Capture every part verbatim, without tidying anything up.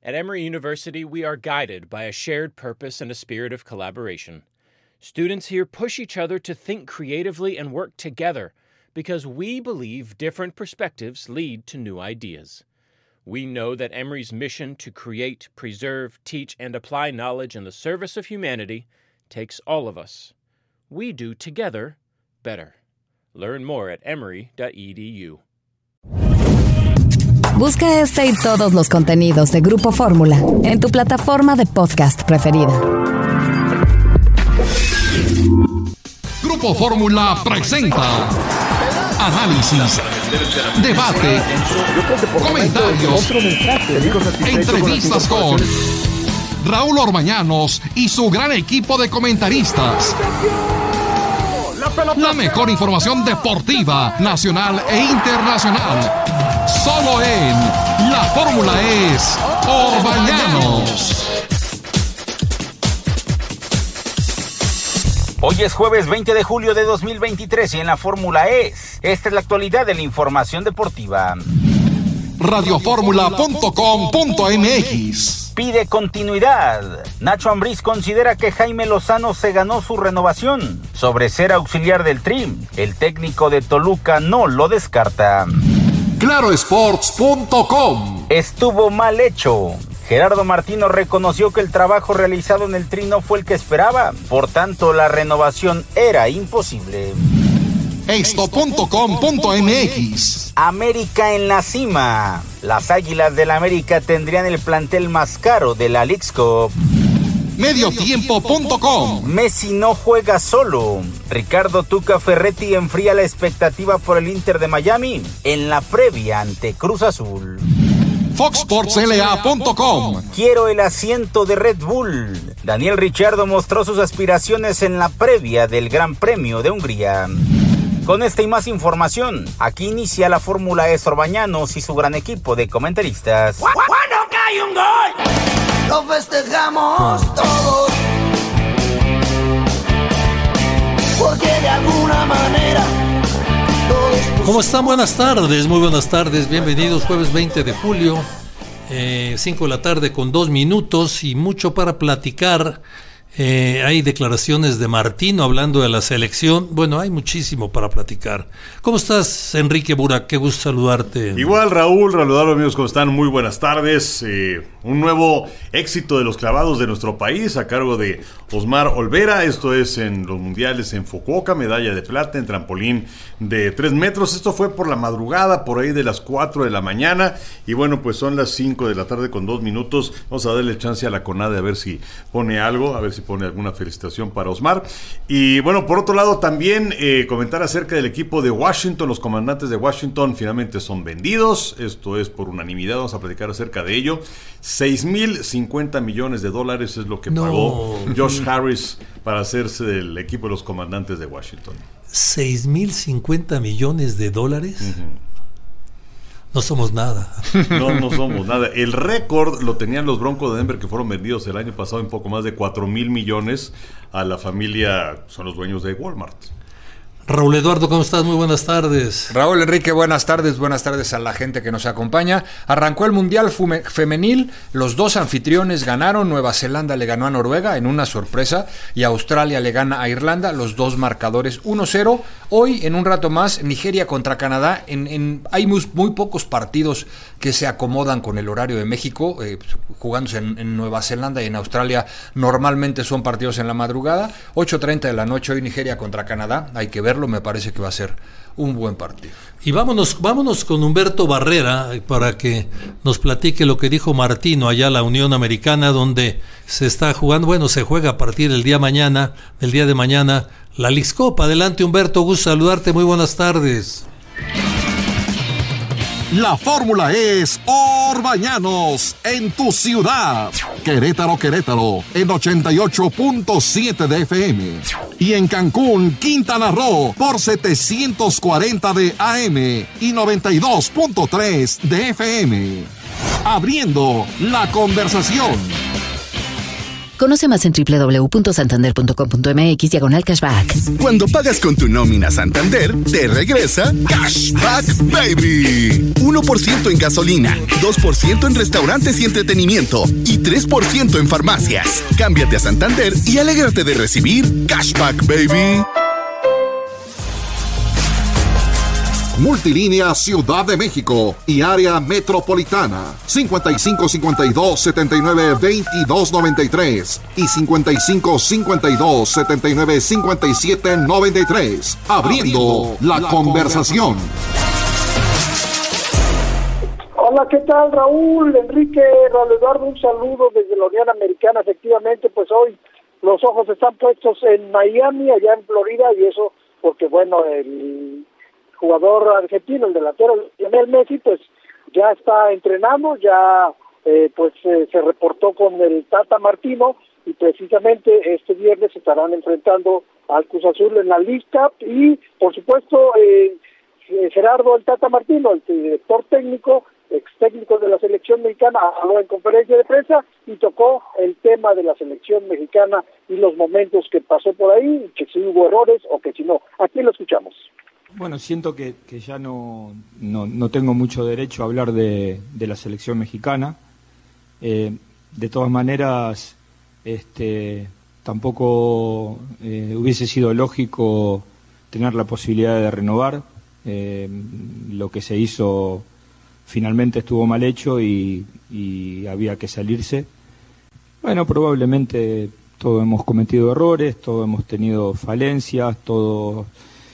At Emory University, we are guided by a shared purpose and a spirit of collaboration. Students here push each other to think creatively and work together because we believe different perspectives lead to new ideas. We know that Emory's mission to create, preserve, teach, and apply knowledge in the service of humanity takes all of us. We do together better. Learn more at emory dot e d u. Busca este y todos los contenidos de Grupo Fórmula en tu plataforma de podcast preferida. Grupo Fórmula presenta análisis, debate, comentarios, entrevistas con Raúl Orbañanos y su gran equipo de comentaristas. La mejor información deportiva, nacional e internacional. Solo en La Fórmula es Orbañanos. Hoy es jueves veinte de julio de dos mil veintitrés y en La Fórmula es. Esta es la actualidad de la información deportiva. radio fórmula punto com punto m x Pide continuidad. Nacho Ambriz considera que Jaime Lozano se ganó su renovación. Sobre ser auxiliar del Tri, el técnico de Toluca no lo descarta. claro sports punto com Estuvo mal hecho. Gerardo Martino reconoció que el trabajo realizado en el Tri no fue el que esperaba. Por tanto, la renovación era imposible. esto punto com punto m x América en la cima. Las Águilas del América tendrían el plantel más caro de la Leagues Cup. mediotiempo punto com Messi no juega solo. Ricardo Tuca Ferretti enfría la expectativa por el Inter de Miami en la previa ante Cruz Azul. fox sports l a punto com Quiero el asiento de Red Bull. Daniel Ricciardo mostró sus aspiraciones en la previa del Gran Premio de Hungría. Con esta y más información, aquí inicia la Fórmula E Orbañanos y su gran equipo de comentaristas. Cuando cae un gol, lo festejamos todos, porque de alguna manera todos... ¿Cómo están? Buenas tardes, muy buenas tardes, bienvenidos, jueves veinte de julio, eh, cinco de la tarde con dos minutos y mucho para platicar. Eh, hay declaraciones de Martino hablando de la selección. Bueno, hay muchísimo para platicar. ¿Cómo estás, Enrique Burak? Qué gusto saludarte. Igual, Raúl, saludar amigos, ¿cómo están? Muy buenas tardes. Eh, un nuevo éxito de los clavados de nuestro país a cargo de Osmar Olvera. Esto es en los mundiales en Fukuoka, medalla de plata en trampolín de tres metros. Esto fue por la madrugada, por ahí de las cuatro de la mañana. Y bueno, pues son las cinco de la tarde con dos minutos. Vamos a darle chance a la CONADE a ver si pone algo, a ver si pone alguna felicitación para Osmar. Y bueno, por otro lado también eh, comentar acerca del equipo de Washington. Los comandantes de Washington finalmente son vendidos. Esto es por unanimidad, vamos a platicar acerca de ello. seis mil cincuenta millones de dólares es lo que no. pagó Josh Harris para hacerse del equipo de los comandantes de Washington. ¿seis mil cincuenta millones de dólares? Uh-huh. No somos nada. No, no somos nada. El récord lo tenían los Broncos de Denver, que fueron vendidos el año pasado en poco más de cuatro mil millones a la familia, son los dueños de Walmart. Raúl Eduardo, ¿cómo estás? Muy buenas tardes. Raúl Enrique, buenas tardes, buenas tardes a la gente que nos acompaña. Arrancó el Mundial Fume- Femenil, los dos anfitriones ganaron, Nueva Zelanda le ganó a Noruega en una sorpresa y Australia le gana a Irlanda, los dos marcadores uno cero. Hoy, en un rato más, Nigeria contra Canadá. En, en, hay muy, muy pocos partidos que se acomodan con el horario de México, eh, jugándose en, en Nueva Zelanda y en Australia normalmente son partidos en la madrugada. ocho treinta de la noche hoy Nigeria contra Canadá, hay que verlo, me parece que va a ser un buen partido. Y vámonos, vámonos con Humberto Barrera para que nos platique lo que dijo Martino allá en la Unión Americana, donde se está jugando, bueno, se juega a partir del día mañana, del día de mañana, la Leagues Cup. Adelante, Humberto, gusto saludarte, muy buenas tardes. La fórmula es Orbañanos en tu ciudad. Querétaro, Querétaro en ochenta y ocho punto siete de F M. Y en Cancún, Quintana Roo por setecientos cuarenta de A M y noventa y dos punto tres de F M. Abriendo la conversación. Conoce más en doble u doble u doble u punto santander punto com punto m x diagonal cashback. Cuando pagas con tu nómina Santander, te regresa Cashback Baby. uno por ciento en gasolina, dos por ciento en restaurantes y entretenimiento y tres por ciento en farmacias. Cámbiate a Santander y alégrate de recibir Cashback Baby. Multilínea Ciudad de México y área metropolitana cincuenta y cinco cincuenta y dos setenta y nueve veintidós noventa y tres y cincuenta y cinco cincuenta y dos setenta y nueve cincuenta y siete noventa y tres. Abriendo la, la conversación. Hola, ¿qué tal, Raúl? Enrique, Raúl Eduardo, un saludo desde la Unión Americana. Efectivamente, pues hoy los ojos están puestos en Miami, allá en Florida, y eso porque, bueno, el jugador argentino, el delantero Lionel Messi, pues ya está entrenando, ya eh, pues eh, se reportó con el Tata Martino, y precisamente este viernes se estarán enfrentando al Cruz Azul en la League Cup. Y por supuesto eh, Gerardo el Tata Martino, el director técnico, ex técnico de la selección mexicana, habló en conferencia de prensa y tocó el tema de la selección mexicana y los momentos que pasó por ahí, que si hubo errores o que si no. Aquí lo escuchamos. Bueno, siento que, que ya no, no, no tengo mucho derecho a hablar de, de la selección mexicana. Eh, de todas maneras, este, tampoco eh, hubiese sido lógico tener la posibilidad de renovar. Eh, lo que se hizo finalmente estuvo mal hecho y, y había que salirse. Bueno, probablemente todos hemos cometido errores, todos hemos tenido falencias, todos...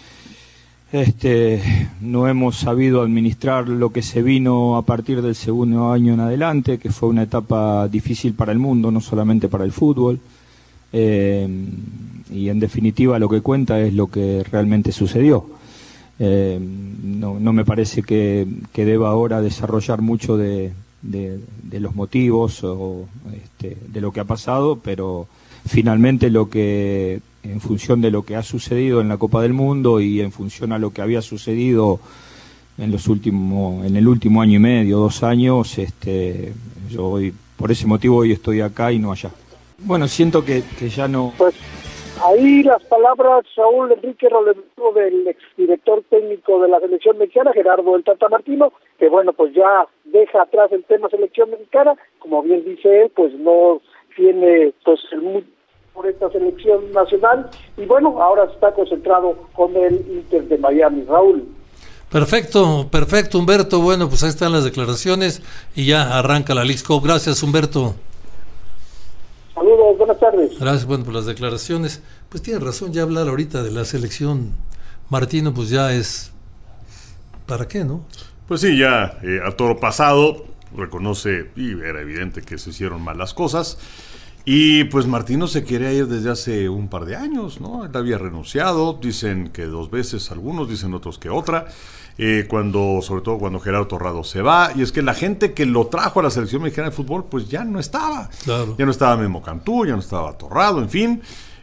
Este, no hemos sabido administrar lo que se vino a partir del segundo año en adelante, que fue una etapa difícil para el mundo, no solamente para el fútbol. Eh, y en definitiva lo que cuenta es lo que realmente sucedió. Eh, no, no me parece que, que deba ahora desarrollar mucho de, de, de los motivos o este, de lo que ha pasado, pero finalmente lo que... en función de lo que ha sucedido en la Copa del Mundo y en función a lo que había sucedido en los últimos, en el último año y medio, dos años, este, yo hoy, por ese motivo hoy estoy acá y no allá. Bueno, siento que, que ya no... Pues ahí las palabras, Raúl Enrique Rolando, del exdirector técnico de la selección mexicana, Gerardo el Tata Martino, que bueno, pues ya deja atrás el tema selección mexicana, como bien dice él, pues no tiene pues el por esta selección nacional, y bueno, ahora está concentrado con el Inter de Miami. Raúl. Perfecto, perfecto, Humberto. Bueno, pues ahí están las declaraciones y ya arranca la League Cup. Gracias, Humberto. Saludos, buenas tardes. Gracias, bueno, por las declaraciones. Pues tiene razón, ya hablar ahorita de la selección Martino, pues ya es... ¿Para qué, no? Pues sí, ya eh, a toro pasado, reconoce, y era evidente que se hicieron mal las cosas. Y pues Martino se quería ir desde hace un par de años, ¿no? Él había renunciado, dicen que dos veces algunos, dicen otros que otra, eh, cuando, sobre todo cuando Gerardo Torrado se va, y es que la gente que lo trajo a la selección mexicana de fútbol, pues ya no estaba. Claro. Ya no estaba Memo Cantú, ya no estaba Torrado, en fin.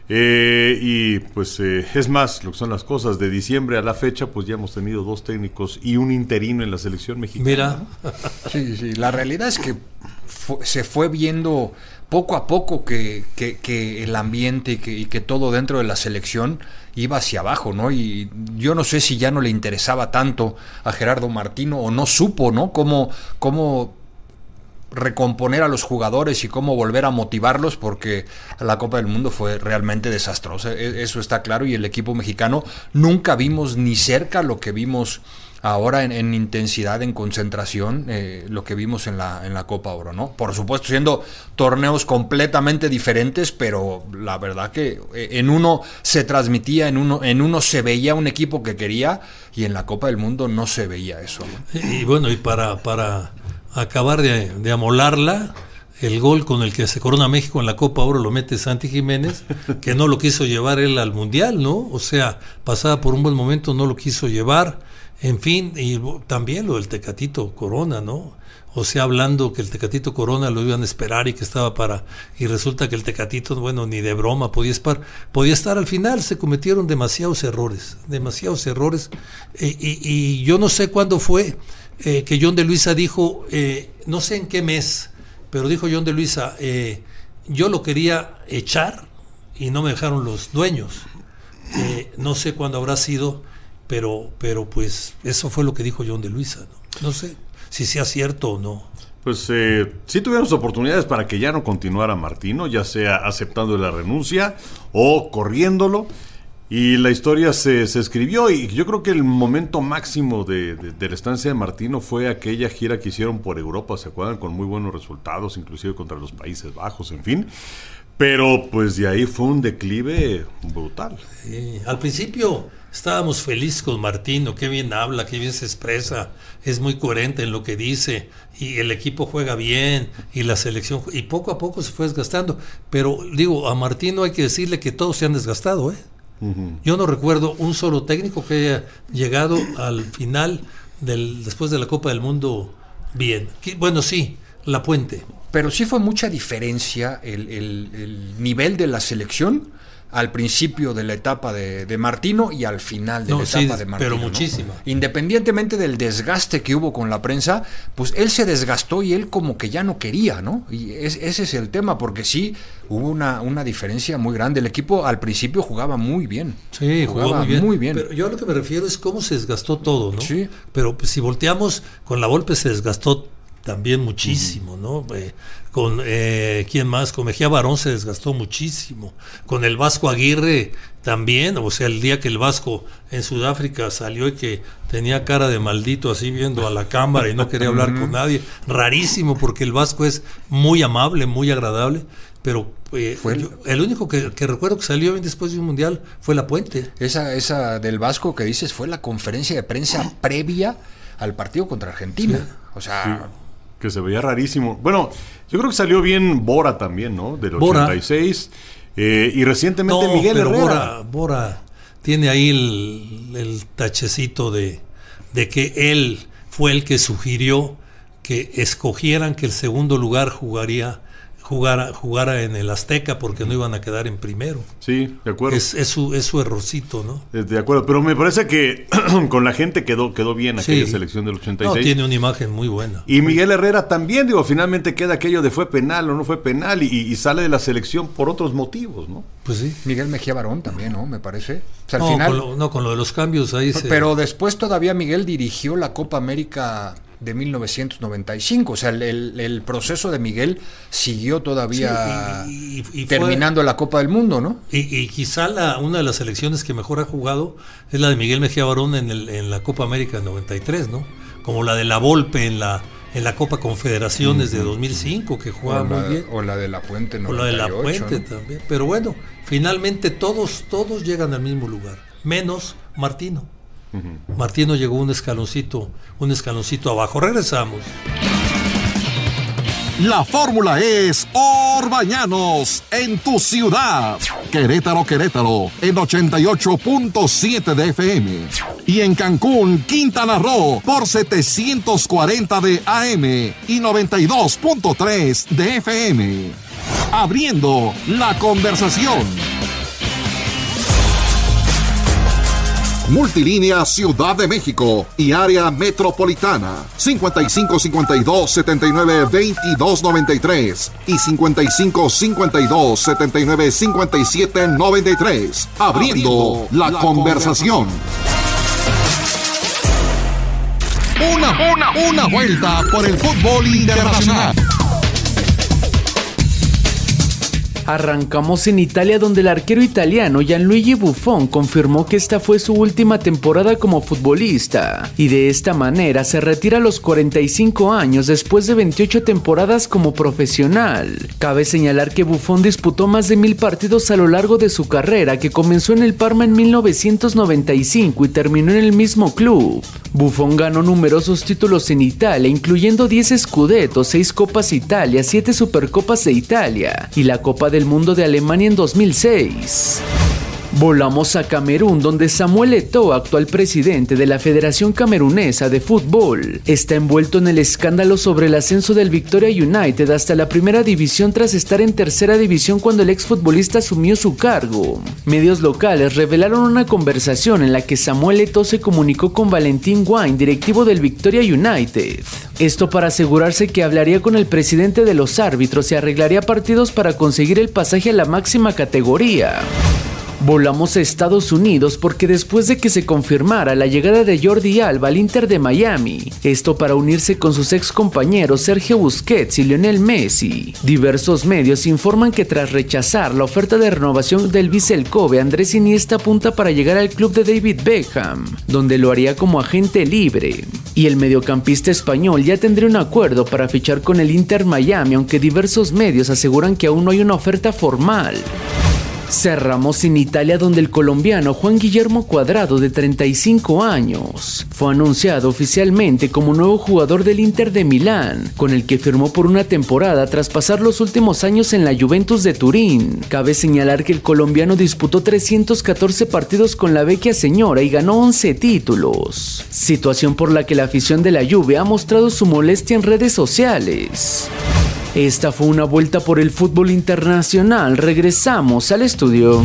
Eh, y pues eh, es más, lo que son las cosas, de diciembre a la fecha, pues ya hemos tenido dos técnicos y un interino en la selección mexicana. Mira. Sí, sí, la realidad es que fu- se fue viendo poco a poco que, que, que el ambiente y que, y que todo dentro de la selección iba hacia abajo, ¿no? Y yo no sé si ya no le interesaba tanto a Gerardo Martino o no supo, ¿no? Cómo, cómo recomponer a los jugadores y cómo volver a motivarlos, porque la Copa del Mundo fue realmente desastrosa, eso está claro, y el equipo mexicano nunca vimos ni cerca lo que vimos ahora en, en intensidad, en concentración, eh, lo que vimos en la, en la Copa Oro, ¿no? Por supuesto, siendo torneos completamente diferentes, pero la verdad que en uno se transmitía, en uno, en uno se veía un equipo que quería, y en la Copa del Mundo no se veía eso, ¿no? Y, y bueno, y para, para acabar de, de amolarla, el gol con el que se corona México en la Copa Oro lo mete Santi Jiménez, que no lo quiso llevar él al Mundial, ¿no? O sea, pasaba por un buen momento, no lo quiso llevar. En fin, y también lo del Tecatito Corona, ¿no? O sea, hablando que el Tecatito Corona lo iban a esperar y que estaba para... Y resulta que el Tecatito, bueno, ni de broma podía estar. Podía estar al final, se cometieron demasiados errores, demasiados errores. Eh, y, y yo no sé cuándo fue eh, que John de Luisa dijo, eh, no sé en qué mes, pero dijo John de Luisa, eh, yo lo quería echar y no me dejaron los dueños. Eh, no sé cuándo habrá sido, pero, pero pues eso fue lo que dijo John de Luisa, ¿no? No sé si sea cierto o no. Pues eh, sí tuvimos oportunidades para que ya no continuara Martino, ya sea aceptando la renuncia o corriéndolo. Y la historia se, se escribió, y yo creo que el momento máximo de, de, de la estancia de Martino fue aquella gira que hicieron por Europa, ¿se acuerdan? Con muy buenos resultados, inclusive contra los Países Bajos, en fin. Pero pues de ahí fue un declive brutal. Sí, al principio estábamos felices con Martino, qué bien habla, qué bien se expresa, es muy coherente en lo que dice, y el equipo juega bien, y la selección, y poco a poco se fue desgastando. Pero digo, a Martino hay que decirle que todos se han desgastado, ¿eh? Uh-huh. Yo no recuerdo un solo técnico que haya llegado al final del, después de la Copa del Mundo bien. Bueno, sí, Lapuente. Pero sí fue mucha diferencia el, el, el nivel de la selección al principio de la etapa de, de Martino y al final de no, la etapa sí, de Martino. Pero ¿no? muchísima. Independientemente del desgaste que hubo con la prensa, pues él se desgastó y él como que ya no quería, ¿no? Y es, ese es el tema, porque sí hubo una, una diferencia muy grande. El equipo al principio jugaba muy bien. Sí, jugaba, jugaba muy, bien. muy bien. Pero yo a lo que me refiero es cómo se desgastó todo, ¿no? Sí. Pero pues, si volteamos, con la Volpe se desgastó también muchísimo, ¿no? Eh, con eh, ¿quién más? Con Mejía Barón se desgastó muchísimo. Con el Vasco Aguirre también, o sea, el día que el Vasco en Sudáfrica salió y que tenía cara de maldito así viendo a la cámara y no quería hablar con nadie. Rarísimo, porque el Vasco es muy amable, muy agradable, pero eh, fue el, yo, el único que, que recuerdo que salió bien después de un mundial fue Lapuente. Esa, esa del Vasco que dices fue la conferencia de prensa previa al partido contra Argentina. Sí. O sea... Sí. Que se veía rarísimo. Bueno, yo creo que salió bien Bora también, ¿no? Del ochenta y seis. Eh, y recientemente no, Miguel pero Herrera. Bora, Bora tiene ahí el, el tachecito de, de que él fue el que sugirió que escogieran que el segundo lugar jugaría jugara, jugara en el Azteca, porque no iban a quedar en primero. Sí, de acuerdo. Es, es, su, es su errorcito, ¿no? De acuerdo, pero me parece que con la gente quedó, quedó bien aquella sí. selección del ochenta y seis. No, tiene una imagen muy buena. Y Miguel Herrera también, digo, finalmente queda aquello de fue penal o no fue penal, y, y sale de la selección por otros motivos, ¿no? Pues sí. Miguel Mejía Barón también, ¿no? Me parece. O sea, al no, final... con lo, no, con lo de los cambios ahí se... Pero después todavía Miguel dirigió la Copa América de mil novecientos noventa y cinco, o sea, el, el, el proceso de Miguel siguió todavía sí, y, y, y terminando fue, la Copa del Mundo, ¿no? Y, y quizá la, una de las selecciones que mejor ha jugado es la de Miguel Mejía Barón en, el, en la Copa América del noventa y tres, ¿no? Como la de la Volpe en la en la Copa Confederaciones uh-huh. de dos mil cinco, que jugaba o la, muy bien. O la de la Puente noventa y ocho. O la de la Puente, ¿no? También. Pero bueno, finalmente todos, todos llegan al mismo lugar, menos Martino. Uh-huh. Martino llegó un escaloncito, un escaloncito abajo. Regresamos. La fórmula es Orbañanos en tu ciudad. Querétaro, Querétaro en ochenta y ocho punto siete de F M. Y en Cancún, Quintana Roo por setecientos cuarenta de A M y noventa y dos punto tres de F M. Abriendo la conversación. Multilínea Ciudad de México y área metropolitana cincuenta y cinco cincuenta y dos setenta y nueve veintidós noventa y tres y cincuenta y cinco cincuenta y dos setenta y nueve cincuenta y siete noventa y tres. Abriendo, Abriendo la, la conversación. Una, una, una vuelta por el fútbol internacional. Arrancamos en Italia, donde el arquero italiano Gianluigi Buffon confirmó que esta fue su última temporada como futbolista y de esta manera se retira a los cuarenta y cinco años después de veintiocho temporadas como profesional. Cabe señalar que Buffon disputó más de mil partidos a lo largo de su carrera, que comenzó en el Parma en mil novecientos noventa y cinco y terminó en el mismo club. Buffon ganó numerosos títulos en Italia, incluyendo diez Scudettos, seis Copas Italia, siete Supercopas de Italia y la Copa del Mundo de Alemania en dos mil seis. Volamos a Camerún, donde Samuel Eto'o, actual presidente de la Federación Camerunesa de Fútbol, está envuelto en el escándalo sobre el ascenso del Victoria United hasta la primera división tras estar en tercera división cuando el exfutbolista asumió su cargo. Medios locales revelaron una conversación en la que Samuel Eto'o se comunicó con Valentín Wine, directivo del Victoria United. Esto para asegurarse que hablaría con el presidente de los árbitros y arreglaría partidos para conseguir el pasaje a la máxima categoría. Volamos a Estados Unidos porque después de que se confirmara la llegada de Jordi Alba al Inter de Miami, esto para unirse con sus ex compañeros Sergio Busquets y Lionel Messi, diversos medios informan que tras rechazar la oferta de renovación del Vissel Kobe, Andrés Iniesta apunta para llegar al club de David Beckham, donde lo haría como agente libre. Y el mediocampista español ya tendría un acuerdo para fichar con el Inter Miami, aunque diversos medios aseguran que aún no hay una oferta formal. Cerramos en Italia, donde el colombiano Juan Guillermo Cuadrado, de treinta y cinco años, fue anunciado oficialmente como nuevo jugador del Inter de Milán, con el que firmó por una temporada tras pasar los últimos años en la Juventus de Turín. Cabe señalar que el colombiano disputó trescientos catorce partidos con la Vecchia Señora y ganó once títulos, situación por la que la afición de la Juve ha mostrado su molestia en redes sociales. Esta fue una vuelta por el fútbol internacional. Regresamos al estudio.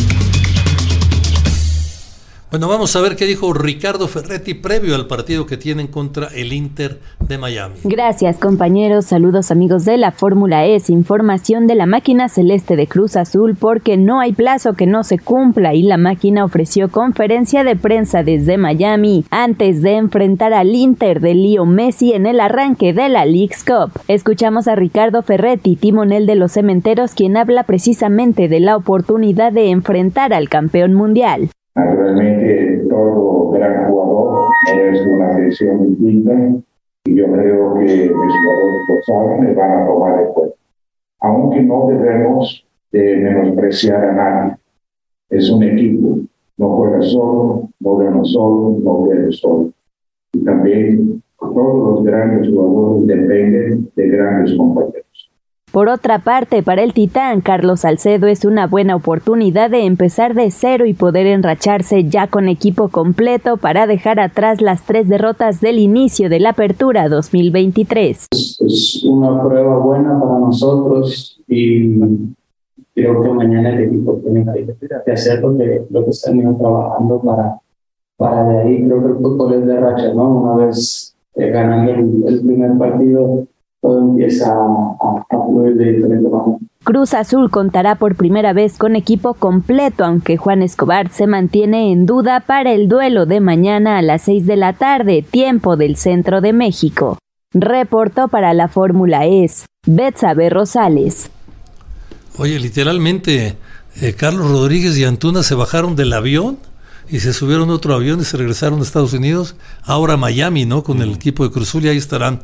Bueno, vamos a ver qué dijo Ricardo Ferretti previo al partido que tienen contra el Inter de Miami. Gracias, compañeros. Saludos, amigos de la Fórmula E. Información de la máquina celeste de Cruz Azul, porque no hay plazo que no se cumpla y la máquina ofreció conferencia de prensa desde Miami antes de enfrentar al Inter de Leo Messi en el arranque de la Leagues Cup. Escuchamos a Ricardo Ferretti, timonel de los Cementeros, quien habla precisamente de la oportunidad de enfrentar al campeón mundial. Naturalmente, todo gran jugador merece una atención distinta y yo creo que los jugadores lo saben y van a tomar el juego. Aunque no debemos de menospreciar a nadie. Es un equipo, no juega solo, no gana solo, no pierde solo. Y también todos los grandes jugadores dependen de grandes compañeros. Por otra parte, para el Titán, Carlos Salcedo es una buena oportunidad de empezar de cero y poder enracharse ya con equipo completo para dejar atrás las tres derrotas del inicio de la Apertura dos mil veintitrés. Es, es una prueba buena para nosotros y creo que mañana el equipo tiene que hacer lo que, lo que están trabajando para, para de ahí. Creo que el fútbol es de racha, ¿no? Una vez eh, ganando el, el primer partido, todo empieza a, a, a fluir de diferente manera. Cruz Azul contará por primera vez con equipo completo, aunque Juan Escobar se mantiene en duda para el duelo de mañana a las seis de la tarde, tiempo del centro de México. Reportó para la Fórmula E Betsabe Rosales. Oye, literalmente, eh, Carlos Rodríguez y Antuna se bajaron del avión y se subieron a otro avión y se regresaron a Estados Unidos, ahora a Miami, ¿no? Con el equipo de Cruz Azul, y ahí estarán.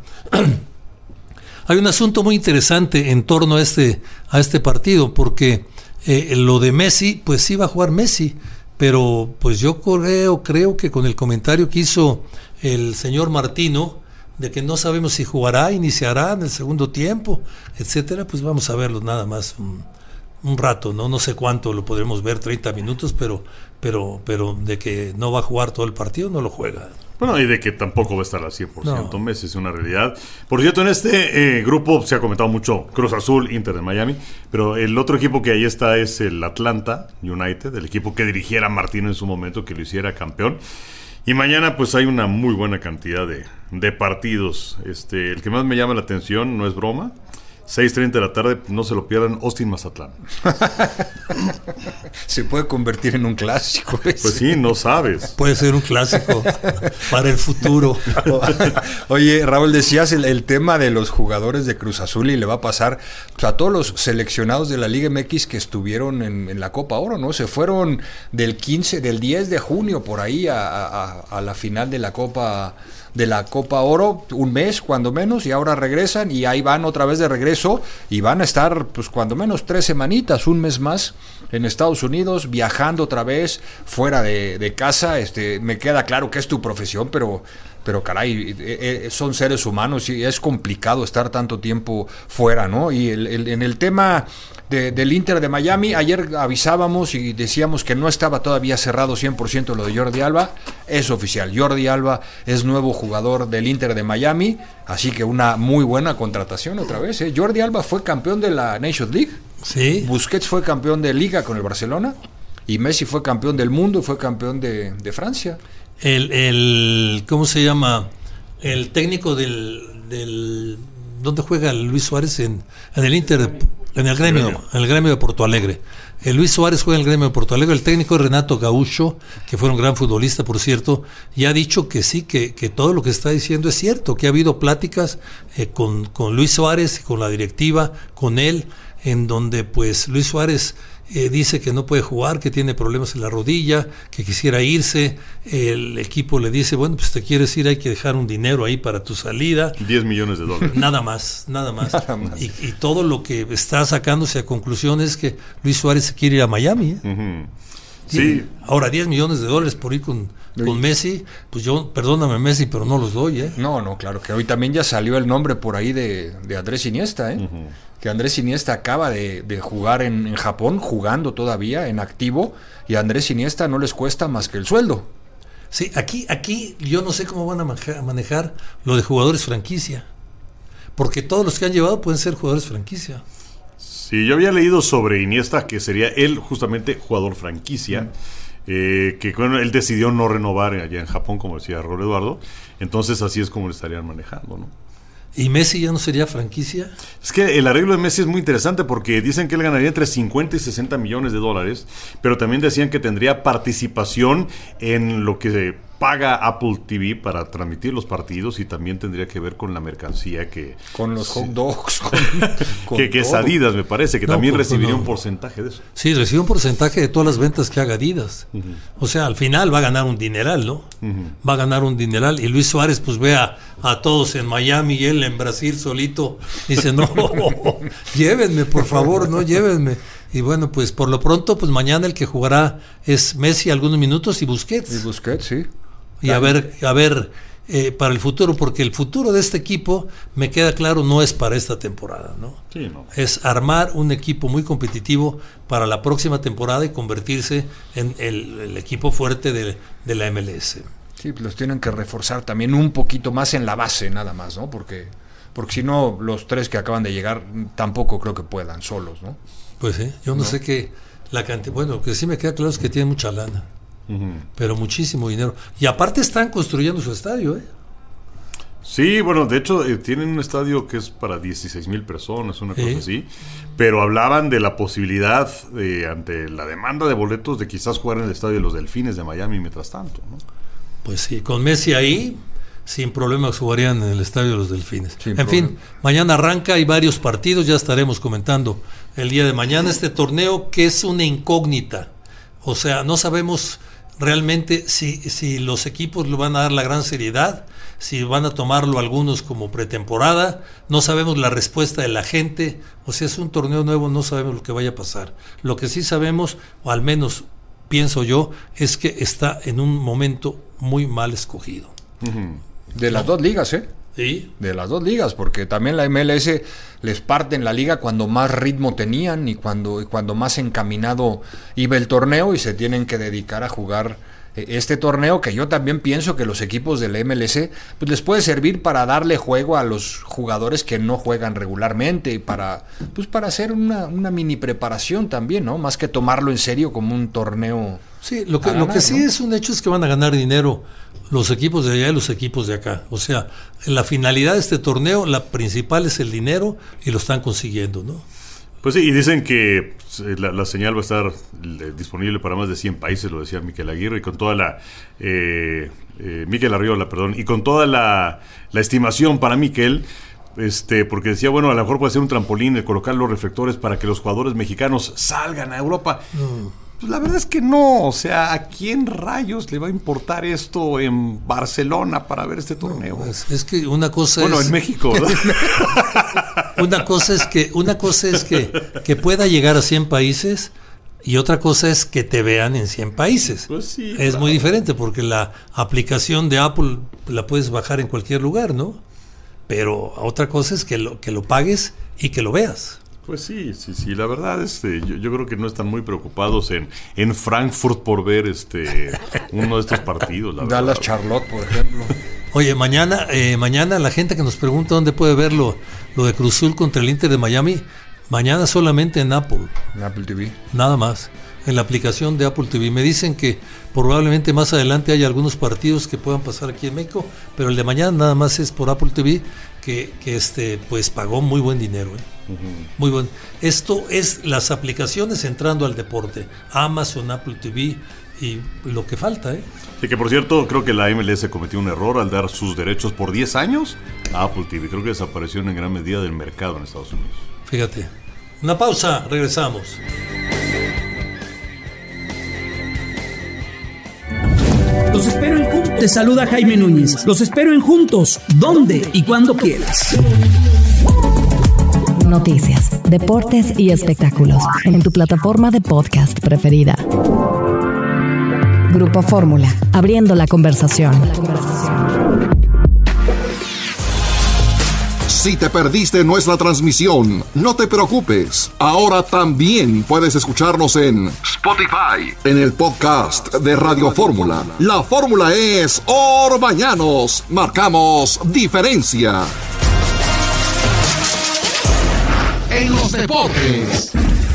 Hay un asunto muy interesante en torno a este, a este partido, porque eh, lo de Messi, pues sí va a jugar Messi, pero pues yo creo, creo que con el comentario que hizo el señor Martino, de que no sabemos si jugará, iniciará en el segundo tiempo, etcétera, pues vamos a verlo nada más un, un rato, no no sé cuánto lo podremos ver, treinta minutos, pero, pero, pero de que no va a jugar todo el partido, no lo juega. Bueno, y de que tampoco va a estar al cien por ciento, no. Messi es una realidad. Por cierto, en este eh, grupo se ha comentado mucho Cruz Azul, Inter de Miami, pero el otro equipo que ahí está es el Atlanta United, el equipo que dirigiera Martino en su momento, que lo hiciera campeón. Y mañana pues hay una muy buena cantidad de, de partidos. Este, el que más me llama la atención, no es broma, seis treinta de la tarde, no se lo pierdan, Austin Mazatlán. Se puede convertir en un clásico ese. Pues sí, no sabes. Puede ser un clásico para el futuro. Oye, Raúl, decías el, el tema de los jugadores de Cruz Azul, y le va a pasar pues, a todos los seleccionados de la Liga M X que estuvieron en, en la Copa Oro, ¿no? Se fueron del quince, del diez de junio por ahí a, a, a la final de la Copa de la Copa Oro, un mes cuando menos, y ahora regresan y ahí van otra vez de regreso y van a estar pues cuando menos tres semanitas, un mes más en Estados Unidos, viajando otra vez fuera de, de casa. Este, me queda claro que es tu profesión, pero pero caray, eh, eh, son seres humanos y es complicado estar tanto tiempo fuera, ¿no? Y el, el, en el tema de, del Inter de Miami, ayer avisábamos y decíamos que no estaba todavía cerrado cien por ciento lo de Jordi Alba. Es oficial, Jordi Alba es nuevo jugador del Inter de Miami, así que una muy buena contratación otra vez, ¿eh? Jordi Alba fue campeón de la Nations League, sí. Busquets fue campeón de Liga con el Barcelona y Messi fue campeón del mundo y fue campeón de, de Francia. El, el, ¿cómo se llama? El técnico del, del ¿dónde juega Luis Suárez? En, en el Inter, en el gremio, en el gremio de Porto Alegre. El Luis Suárez juega en el gremio de Porto Alegre. El técnico es Renato Gaúcho, que fue un gran futbolista, por cierto, y ha dicho que sí, que, que todo lo que está diciendo es cierto, que ha habido pláticas eh, con, con Luis Suárez, con la directiva, con él, en donde pues Luis Suárez Eh, dice que no puede jugar, que tiene problemas en la rodilla, que quisiera irse. El equipo le dice, bueno, pues te quieres ir, hay que dejar un dinero ahí para tu salida. diez millones de dólares. Nada más, nada más. Nada más. Y, y todo lo que está sacándose a conclusión es que Luis Suárez se quiere ir a Miami. ¿eh? Uh-huh. Sí. Ahora, diez millones de dólares por ir con, con Messi, pues yo, perdóname Messi, pero no los doy. ¿eh? No, no, claro que hoy también ya salió el nombre por ahí de, de Andrés Iniesta, ¿eh? Uh-huh. Que Andrés Iniesta acaba de, de jugar en, en Japón, jugando todavía en activo, y a Andrés Iniesta no les cuesta más que el sueldo. Sí, aquí, aquí yo no sé cómo van a manejar, manejar lo de jugadores franquicia, porque todos los que han llevado pueden ser jugadores franquicia. Sí, yo había leído sobre Iniesta que sería él justamente jugador franquicia, mm. eh, que bueno, él decidió no renovar allá en Japón, como decía Raúl Eduardo, entonces así es como lo estarían manejando, ¿no? ¿Y Messi ya no sería franquicia? Es que el arreglo de Messi es muy interesante porque dicen que él ganaría entre cincuenta y sesenta millones de dólares, pero también decían que tendría participación en lo que se paga Apple T V para transmitir los partidos y también tendría que ver con la mercancía que... Con los hot dogs. Con, con que, que es Adidas, me parece, que no, también pues, recibiría no. un porcentaje de eso. Sí, recibe un porcentaje de todas las ventas que haga Adidas. Uh-huh. O sea, al final va a ganar un dineral, ¿no? Uh-huh. Va a ganar un dineral. Y Luis Suárez, pues ve a, a todos en Miami y él en Brasil solito. Dice, no, llévenme, por favor, no, llévenme. Y bueno, pues por lo pronto, pues mañana el que jugará es Messi algunos minutos y Busquets. Y Busquets, sí. Y a ver, a ver eh, para el futuro, porque el futuro de este equipo, me queda claro, no es para esta temporada, ¿no? Sí, no. Es armar un equipo muy competitivo para la próxima temporada y convertirse en el, el equipo fuerte de, de la M L S. Sí, los tienen que reforzar también un poquito más en la base, nada más, ¿no? Porque, porque si no, los tres que acaban de llegar tampoco creo que puedan solos, ¿no? Pues sí, yo no, no. sé qué la cantidad, bueno, lo que sí me queda claro es que tienen mucha lana. Uh-huh. Pero muchísimo dinero. Y aparte están construyendo su estadio, ¿eh? Sí, bueno, de hecho eh, tienen un estadio que es para dieciséis mil personas, una cosa ¿Eh? así. Pero hablaban de la posibilidad, de, ante la demanda de boletos, de quizás jugar en el estadio de los Delfines de Miami mientras tanto, ¿no? Pues sí, con Messi ahí, sin problemas jugarían en el estadio de los Delfines. Sin en problema. fin, mañana arranca, hay varios partidos, ya estaremos comentando el día de mañana este torneo que es una incógnita. O sea, no sabemos realmente si, si los equipos le van a dar la gran seriedad, si van a tomarlo algunos como pretemporada, no sabemos la respuesta de la gente, o sea, es un torneo nuevo, no sabemos lo que vaya a pasar. Lo que sí sabemos, o al menos pienso yo, es que está en un momento muy mal escogido. Uh-huh. De las dos ligas, ¿eh? Sí. De las dos ligas, porque también la M L S les parte en la liga cuando más ritmo tenían y cuando, y cuando más encaminado iba el torneo y se tienen que dedicar a jugar este torneo, que yo también pienso que los equipos del M L S pues les puede servir para darle juego a los jugadores que no juegan regularmente y para pues para hacer una, una mini preparación también, ¿no? Más que tomarlo en serio como un torneo. Sí, lo que, ganar, lo que sí ¿no? es un hecho es que van a ganar dinero los equipos de allá y los equipos de acá. O sea, la finalidad de este torneo, la principal es el dinero y lo están consiguiendo, ¿no? Pues sí, y dicen que la, la señal va a estar disponible para más de cien países, lo decía Miquel Aguirre, y con toda la... Eh, eh, Miquel Arriola, perdón, y con toda la, la estimación para Miquel, este, porque decía, bueno, a lo mejor puede ser un trampolín el colocar los reflectores para que los jugadores mexicanos salgan a Europa. Mm. Pues la verdad es que no, o sea, ¿a quién rayos le va a importar esto en Barcelona para ver este torneo? No, es, es que una cosa bueno, es... en México, ¿verdad? una cosa es que, una cosa es que, que pueda llegar a cien países y otra cosa es que te vean en cien países. Pues sí, es claro. muy diferente porque la aplicación de Apple la puedes bajar en cualquier lugar, ¿no? Pero otra cosa es que lo, que lo pagues y que lo veas. Pues sí, sí, sí, la verdad este, yo, yo creo que no están muy preocupados en, en Frankfurt por ver este uno de estos partidos. La Dallas verdad. Charlotte, por ejemplo. Oye, mañana, eh, mañana la gente que nos pregunta dónde puede verlo, lo de Cruz Azul contra el Inter de Miami, mañana solamente en Apple. En Apple T V. Nada más, en la aplicación de Apple T V. Me dicen que probablemente más adelante haya algunos partidos que puedan pasar aquí en México, pero el de mañana nada más es por Apple T V, que, que este, pues pagó muy buen dinero, ¿eh? Uh-huh. Muy buen. Esto es las aplicaciones entrando al deporte, Amazon, Apple T V y lo que falta, ¿eh? Sí, que por cierto, creo que la M L S cometió un error al dar sus derechos por diez años a Apple T V. Creo que desapareció en gran medida del mercado en Estados Unidos. Fíjate. Una pausa, regresamos. Los espero en Juntos. Te saluda Jaime Núñez. Los espero en Juntos, donde y cuando quieras. Noticias, deportes y espectáculos en tu plataforma de podcast preferida. Grupo Fórmula, abriendo la conversación. Si te perdiste nuestra transmisión, no te preocupes. Ahora también puedes escucharnos en Spotify, en el podcast de Radio Fórmula. La fórmula es Orbañanos. Marcamos diferencia. En los deportes.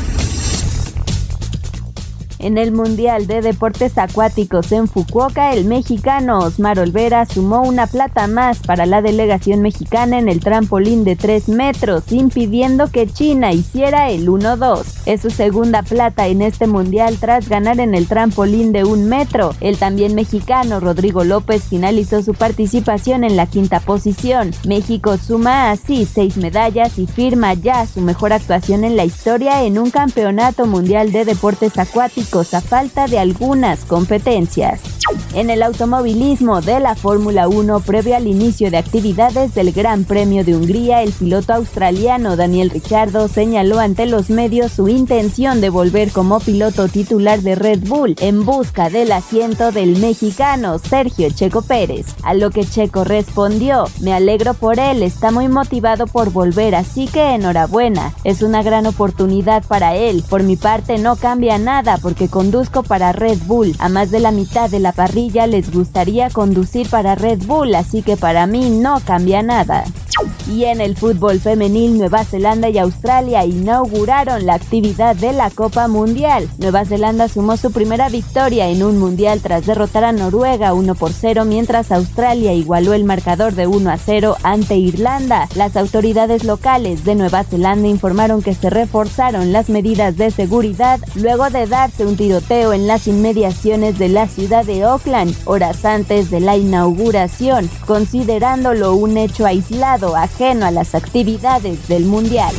En el Mundial de Deportes Acuáticos en Fukuoka, el mexicano Osmar Olvera sumó una plata más para la delegación mexicana en el trampolín de tres metros, impidiendo que China hiciera el uno dos. Es su segunda plata en este Mundial tras ganar en el trampolín de un metro. El también mexicano Rodrigo López finalizó su participación en la quinta posición. México suma así seis medallas y firma ya su mejor actuación en la historia en un campeonato mundial de deportes acuáticos a falta de algunas competencias. En el automovilismo de la Fórmula uno, previo al inicio de actividades del Gran Premio de Hungría, el piloto australiano Daniel Ricciardo señaló ante los medios su intención de volver como piloto titular de Red Bull en busca del asiento del mexicano Sergio Checo Pérez. A lo que Checo respondió: "Me alegro por él, está muy motivado por volver, así que enhorabuena. Es una gran oportunidad para él. Por mi parte no cambia nada porque conduzco para Red Bull. A más de la mitad de la parrilla les gustaría conducir para Red Bull, así que para mí no cambia nada". Y en el fútbol femenil, Nueva Zelanda y Australia inauguraron la actividad de la Copa Mundial. Nueva Zelanda sumó su primera victoria en un mundial tras derrotar a Noruega uno por cero, mientras Australia igualó el marcador de uno a cero ante Irlanda. Las autoridades locales de Nueva Zelanda informaron que se reforzaron las medidas de seguridad luego de darse un tiroteo en las inmediaciones de la ciudad de Auckland horas antes de la inauguración, considerándolo un hecho aislado ajeno a las actividades del Mundial.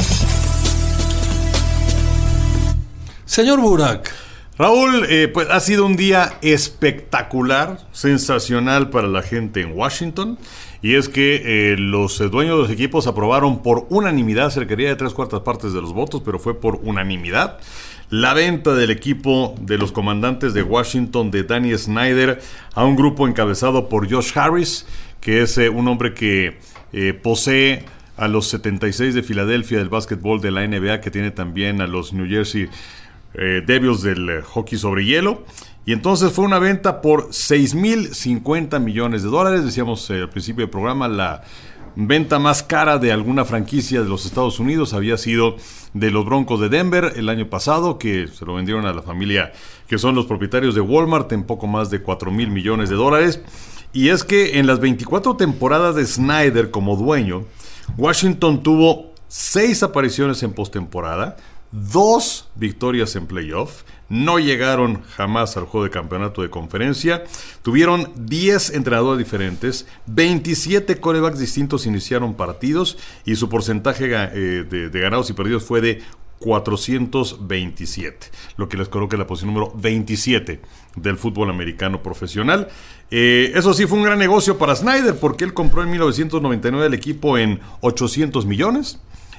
Señor Burak. Raúl, eh, pues ha sido un día espectacular, sensacional para la gente en Washington. Y es que eh, los dueños de los equipos aprobaron por unanimidad, se requería de tres cuartas partes de los votos, pero fue por unanimidad, la venta del equipo de los Comandantes de Washington de Danny Snyder a un grupo encabezado por Josh Harris, que es eh, un hombre que eh, posee a los setenta y seis de Filadelfia del básquetbol de la N B A, que tiene también a los New Jersey eh, Devils del eh, hockey sobre hielo. Y entonces fue una venta por seis mil cincuenta millones de dólares. Decíamos eh, al principio del programa, la venta más cara de alguna franquicia de los Estados Unidos había sido de los Broncos de Denver el año pasado, que se lo vendieron a la familia que son los propietarios de Walmart en poco más de cuatro mil millones de dólares. Y es que en las veinticuatro temporadas de Snyder como dueño, Washington tuvo seis apariciones en postemporada, dos victorias en playoff, no llegaron jamás al juego de campeonato de conferencia, tuvieron diez entrenadores diferentes, veintisiete quarterbacks distintos iniciaron partidos y su porcentaje eh, de, de ganados y perdidos fue de cuatrocientos veintisiete, lo que les coloca en la posición número veintisiete del fútbol americano profesional. Eh, eso sí, fue un gran negocio para Snyder porque él compró en mil novecientos noventa y nueve el equipo en ochocientos millones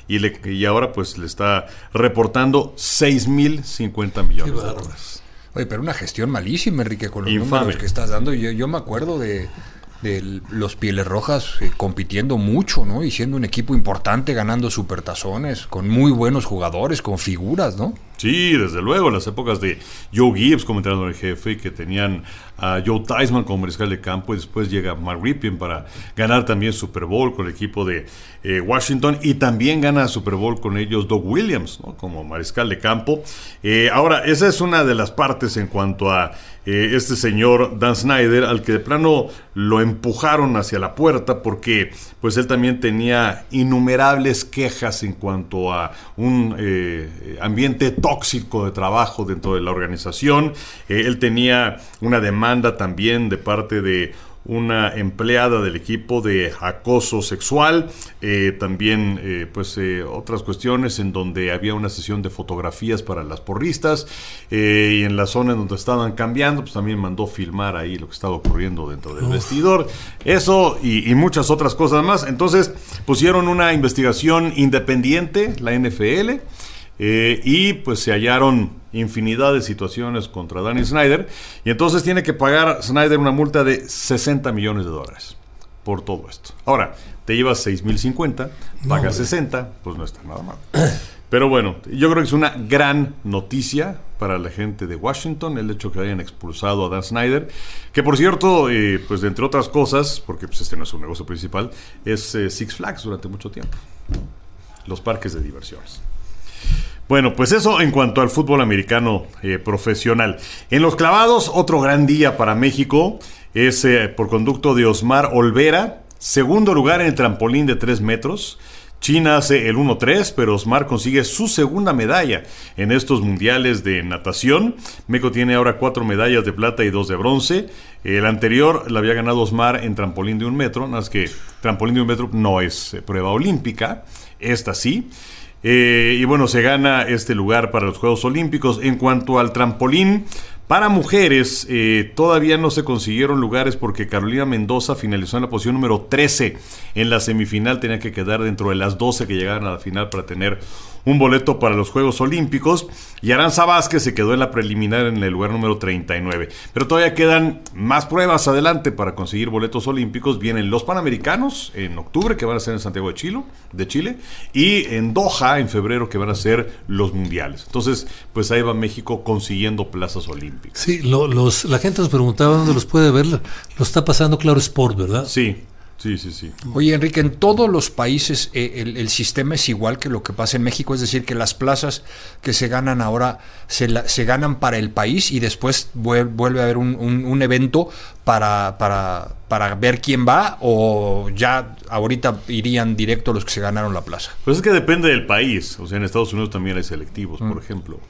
y, le, y ahora pues le está reportando seis mil cincuenta millones de dólares. Oye, pero una gestión malísima, Enrique, con los Infame. números que estás dando. Yo, yo me acuerdo de, de los Pieles Rojas eh, compitiendo mucho, ¿no? Y siendo un equipo importante, ganando supertazones, con muy buenos jugadores, con figuras, ¿no? Sí, desde luego, las épocas de Joe Gibbs como entrenador en jefe, que tenían a Joe Theismann como mariscal de campo, y después llega Mark Rypien para ganar también Super Bowl con el equipo de eh, Washington, y también gana Super Bowl con ellos Doug Williams, ¿no? Como mariscal de campo. Eh, ahora, esa es una de las partes en cuanto a eh, este señor Dan Snyder, al que de plano lo empujaron hacia la puerta porque pues él también tenía innumerables quejas en cuanto a un eh, ambiente tóxico de trabajo dentro de la organización. Eh, él tenía una demanda también de parte de una empleada del equipo de acoso sexual, eh, también eh, pues eh, otras cuestiones en donde había una sesión de fotografías para las porristas, eh, y en la zona en donde estaban cambiando pues también mandó filmar ahí lo que estaba ocurriendo dentro del Uf. vestidor, eso y, y muchas otras cosas más. Entonces pusieron una investigación independiente, la N F L, eh, y pues se hallaron infinidad de situaciones contra Danny Snyder, y entonces tiene que pagar Snyder una multa de sesenta millones de dólares por todo esto. Ahora, te llevas seis mil cincuenta, pagas no, sesenta, pues no está nada mal. Pero bueno, yo creo que es una gran noticia para la gente de Washington el hecho que hayan expulsado a Dan Snyder, que por cierto, eh, pues entre otras cosas, porque pues este no es su negocio principal, es eh, Six Flags durante mucho tiempo, los parques de diversiones. Bueno, pues eso en cuanto al fútbol americano eh, profesional. En los clavados, otro gran día para México es eh, por conducto de Osmar Olvera, segundo lugar en el trampolín de tres metros. China hace el uno tres, pero Osmar consigue su segunda medalla en estos mundiales de natación. México tiene ahora cuatro medallas de plata y dos de bronce. El anterior la había ganado Osmar en trampolín de un metro, nada más que trampolín de un metro no es eh, prueba olímpica, esta sí. Eh, y bueno, se gana este lugar para los Juegos Olímpicos. En cuanto al trampolín para mujeres, eh, todavía no se consiguieron lugares porque Carolina Mendoza finalizó en la posición número trece en la semifinal. Tenía que quedar dentro de las doce que llegaran a la final para tener un boleto para los Juegos Olímpicos, y Aranza Vázquez se quedó en la preliminar en el lugar número treinta y nueve. Pero todavía quedan más pruebas adelante para conseguir boletos olímpicos. Vienen los Panamericanos en octubre, que van a ser en Santiago de Chile, de Chile, y en Doha en febrero, que van a ser los mundiales. Entonces, pues ahí va México consiguiendo plazas olímpicas. Sí, lo, los, la gente nos preguntaba dónde los puede ver. Lo está pasando Claro Sport, ¿verdad? Sí. Sí, sí, sí. Oye, Enrique, en todos los países eh, el, el sistema es igual que lo que pasa en México, es decir, que las plazas que se ganan ahora se, la, se ganan para el país y después vuelve, vuelve a haber un, un, un evento para, para, para ver quién va, o ya ahorita irían directo los que se ganaron la plaza. Pues es que depende del país. O sea, en Estados Unidos también hay selectivos, mm. por ejemplo.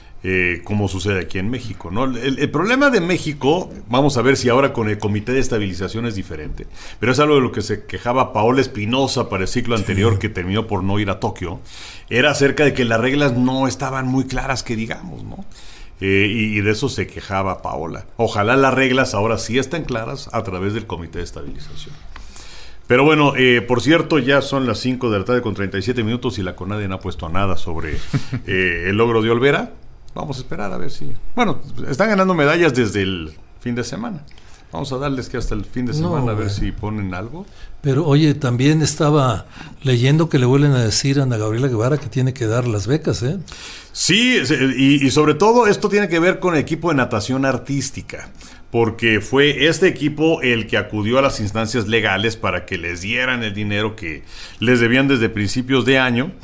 Eh, como sucede aquí en México, ¿no? El, el problema de México, vamos a ver si ahora con el Comité de Estabilización es diferente, pero es algo de lo que se quejaba Paola Espinosa para el ciclo anterior, sí, que terminó por no ir a Tokio, era acerca de que las reglas no estaban muy claras, que digamos, ¿no? Eh, y, y de eso se quejaba Paola. Ojalá las reglas ahora sí estén claras a través del Comité de Estabilización. Pero bueno, eh, por cierto, ya son las cinco de la tarde con treinta y siete minutos y la CONADE no ha puesto nada sobre eh, el logro de Olvera. Vamos a esperar a ver si... Bueno, están ganando medallas desde el fin de semana. Vamos a darles que hasta el fin de semana no, a ver si ponen algo. Pero oye, también estaba leyendo que le vuelven a decir a Ana Gabriela Guevara que tiene que dar las becas, ¿eh? Sí, y, y sobre todo esto tiene que ver con el equipo de natación artística, porque fue este equipo el que acudió a las instancias legales para que les dieran el dinero que les debían desde principios de año.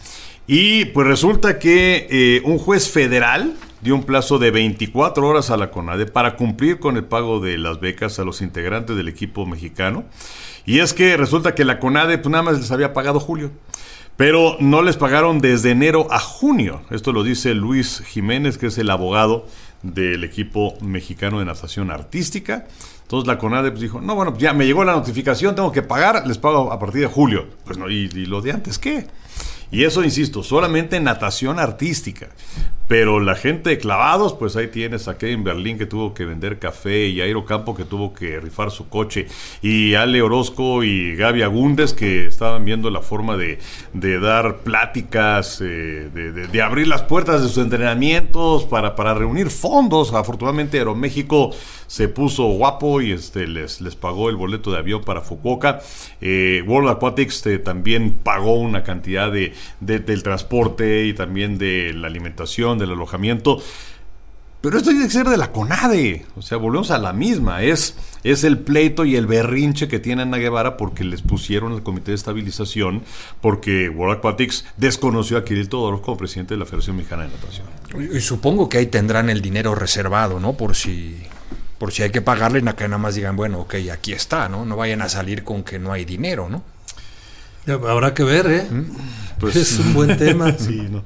Y pues resulta que eh, un juez federal dio un plazo de veinticuatro horas a la CONADE para cumplir con el pago de las becas a los integrantes del equipo mexicano. Y es que resulta que la CONADE pues nada más les había pagado julio, pero no les pagaron desde enero a junio. Esto lo dice Luis Jiménez, que es el abogado del equipo mexicano de natación artística. Entonces la CONADE pues dijo, no, bueno, ya me llegó la notificación, tengo que pagar, les pago a partir de julio. Pues no, ¿y, y lo de antes qué? Y eso, insisto, solamente natación artística. Pero la gente de clavados, pues ahí tienes a Kevin Berlín que tuvo que vender café, y Airo Campo que tuvo que rifar su coche, y Ale Orozco y Gaby Agúndez que estaban viendo la forma de, de dar pláticas, eh, de, de, de abrir las puertas de sus entrenamientos para, para reunir fondos. Afortunadamente Aeroméxico se puso guapo y este les, les pagó el boleto de avión para Fukuoka. eh, World Aquatics eh, también pagó una cantidad de, de, del transporte y también de la alimentación, del alojamiento. Pero esto tiene que ser de la CONADE. O sea, volvemos a la misma. Es, es el pleito y el berrinche que tiene Ana Guevara porque les pusieron el comité de estabilización, porque World Aquatics desconoció a Kirill Todorov como presidente de la Federación Mexicana de Natación. Y supongo que ahí tendrán el dinero reservado, ¿no? Por si, por si hay que pagarle, que nada más digan, bueno, ok, aquí está, ¿no? No vayan a salir con que no hay dinero, ¿no? Ya, habrá que ver, ¿eh? Pues es un buen tema. Sí, no.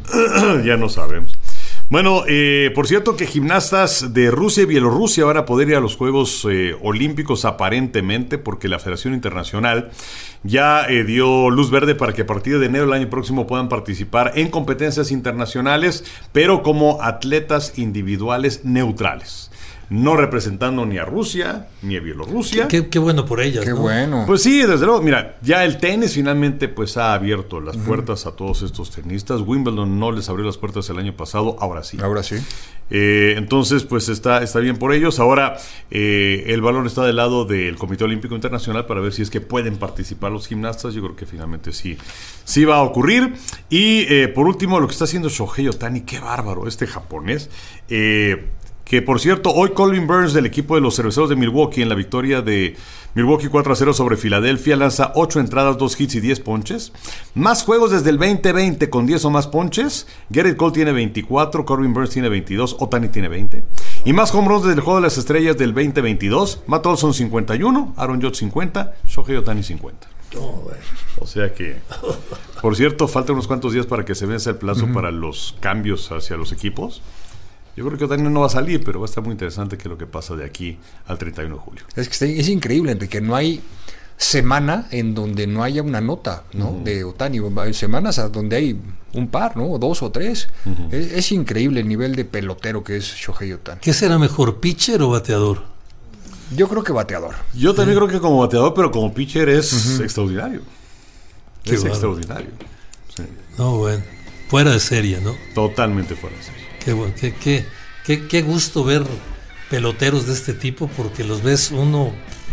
Ya no sabemos. Bueno, eh, por cierto que gimnastas de Rusia y Bielorrusia van a poder ir a los Juegos eh, Olímpicos aparentemente, porque la Federación Internacional ya eh, dio luz verde para que a partir de enero del año próximo puedan participar en competencias internacionales, pero como atletas individuales neutrales. No representando ni a Rusia ni a Bielorrusia. Qué, qué, qué bueno por ellas. Qué ¿no? bueno. Pues sí, desde luego. Mira, ya el tenis finalmente pues ha abierto las uh-huh. puertas a todos estos tenistas. Wimbledon no les abrió las puertas el año pasado, ahora sí. Ahora sí. Eh, entonces, pues está, está bien por ellos. Ahora eh, el balón está del lado del Comité Olímpico Internacional para ver si es que pueden participar los gimnastas. Yo creo que finalmente sí, sí va a ocurrir. Y eh, por último, lo que está haciendo Shohei Ohtani, qué bárbaro, este japonés. Eh... Que por cierto, hoy Colin Burns del equipo de los Cerveceros de Milwaukee en la victoria de Milwaukee cuatro a cero sobre Filadelfia lanza ocho entradas, dos hits y diez ponches. Más juegos desde el veinte veinte con diez o más ponches. Gerrit Cole tiene veinticuatro, Corbin Burns tiene veintidós, Ohtani tiene veinte. Y más home runs desde el juego de las estrellas del veinte veintidós. Matt Olson cincuenta y uno, Aaron Judge cincuenta, Shohei Ohtani cincuenta. Oh, bueno. O sea que, por cierto, faltan unos cuantos días para que se vence el plazo uh-huh. para los cambios hacia los equipos. Yo creo que Ohtani no va a salir, pero va a estar muy interesante qué es lo que pasa de aquí al treinta y uno de julio. Es que es increíble, Enrique, no hay semana en donde no haya una nota, ¿no? Uh-huh. De Ohtani. Hay semanas a donde hay un par, ¿no? Dos o tres. Uh-huh. Es, es increíble el nivel de pelotero que es Shohei Ohtani. ¿Qué será mejor, pitcher o bateador? Yo creo que bateador. Yo también uh-huh. creo que como bateador, pero como pitcher es uh-huh. extraordinario. Qué es bueno. extraordinario. Sí. No, bueno. Fuera de serie, ¿no? Totalmente fuera de serie. Qué bueno, qué, qué, qué, qué gusto ver peloteros de este tipo, porque los ves uno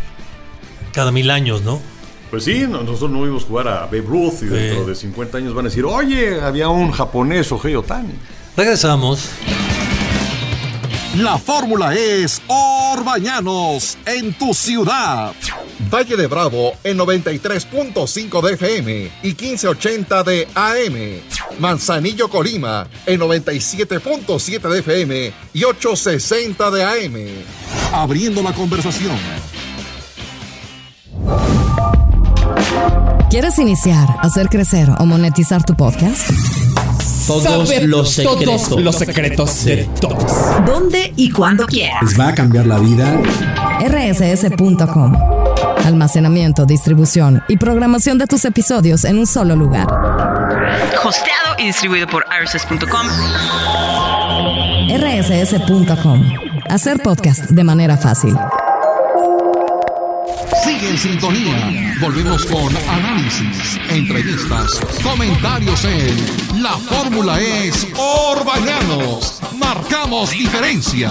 cada mil años, ¿no? Pues sí, nosotros no vimos jugar a Babe Ruth y dentro sí. de cincuenta años van a decir, oye, había un japonés, Shohei Ohtani. Regresamos. La fórmula es Orbañanos en tu ciudad. Valle de Bravo en noventa y tres punto cinco de F M y quince ochenta de A M. Manzanillo, Colima en noventa y siete punto siete de F M y ochocientos sesenta de A M. Abriendo la conversación. ¿Quieres iniciar, hacer crecer o monetizar tu podcast? Todos Saber los secretos. Todos los secretos sí. de todos. ¿Dónde y cuándo quieras? ¿Les va a cambiar la vida? R S S punto com. Almacenamiento, distribución y programación de tus episodios en un solo lugar. Hosteado y distribuido por R S S punto com. R S S punto com. Hacer podcast de manera fácil. Sigue en sintonía. Volvemos con análisis, entrevistas, comentarios en La Fórmula es Orbañanos. Marcamos diferencia.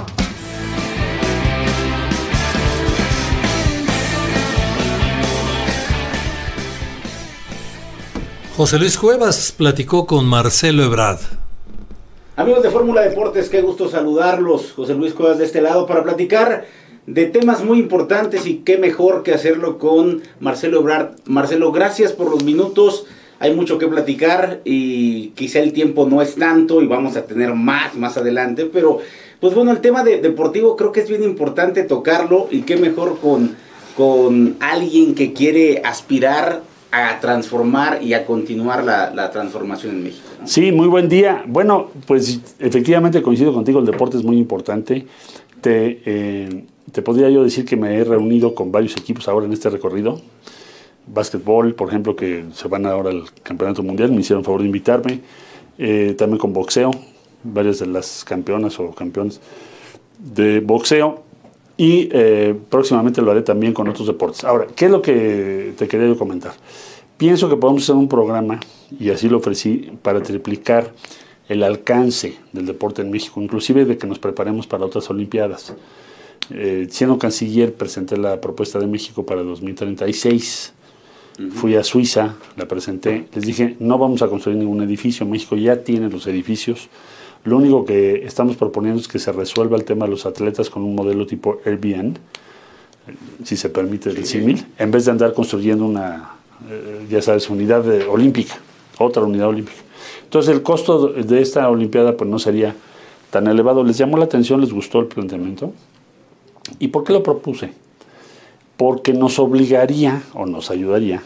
José Luis Cuevas platicó con Marcelo Ebrard. Amigos de Fórmula Deportes, qué gusto saludarlos. José Luis Cuevas de este lado para platicar de temas muy importantes y qué mejor que hacerlo con Marcelo Ebrard. Marcelo, gracias por los minutos. Hay mucho que platicar y quizá el tiempo no es tanto y vamos a tener más más adelante, pero pues bueno, el tema de deportivo creo que es bien importante tocarlo y qué mejor con, con alguien que quiere aspirar a transformar y a continuar la, la transformación en México, ¿no? Sí, muy buen día. Bueno, pues efectivamente coincido contigo, el deporte es muy importante. Te, eh, te podría yo decir que me he reunido con varios equipos ahora en este recorrido. Básquetbol, por ejemplo, que se van ahora al Campeonato Mundial, me hicieron favor de invitarme. Eh, también con boxeo, varias de las campeonas o campeones de boxeo, y eh, próximamente lo haré también con otros deportes. Ahora, ¿qué es lo que te quería yo comentar? Pienso que podemos hacer un programa, y así lo ofrecí, para triplicar el alcance del deporte en México, inclusive de que nos preparemos para otras Olimpiadas. Eh, siendo canciller, presenté la propuesta de México para dos mil treinta y seis. Uh-huh. Fui a Suiza, la presenté, les dije, no vamos a construir ningún edificio, México ya tiene los edificios, lo único que estamos proponiendo es que se resuelva el tema de los atletas con un modelo tipo Airbnb, si se permite el símil, en vez de andar construyendo una, eh, ya sabes, unidad de, olímpica, otra unidad olímpica. Entonces el costo de esta Olimpiada pues no sería tan elevado. ¿Les llamó la atención? ¿Les gustó el planteamiento? ¿Y por qué lo propuse? Porque nos obligaría o nos ayudaría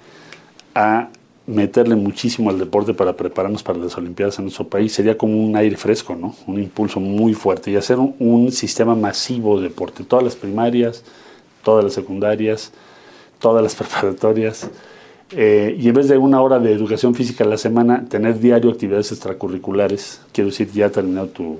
a meterle muchísimo al deporte para prepararnos para las Olimpiadas en nuestro país. Sería como un aire fresco, ¿no? Un impulso muy fuerte y hacer un, un sistema masivo de deporte. Todas las primarias, todas las secundarias, todas las preparatorias. Eh, y en vez de una hora de educación física a la semana, tener diario actividades extracurriculares. Quiero decir, ya terminado tu,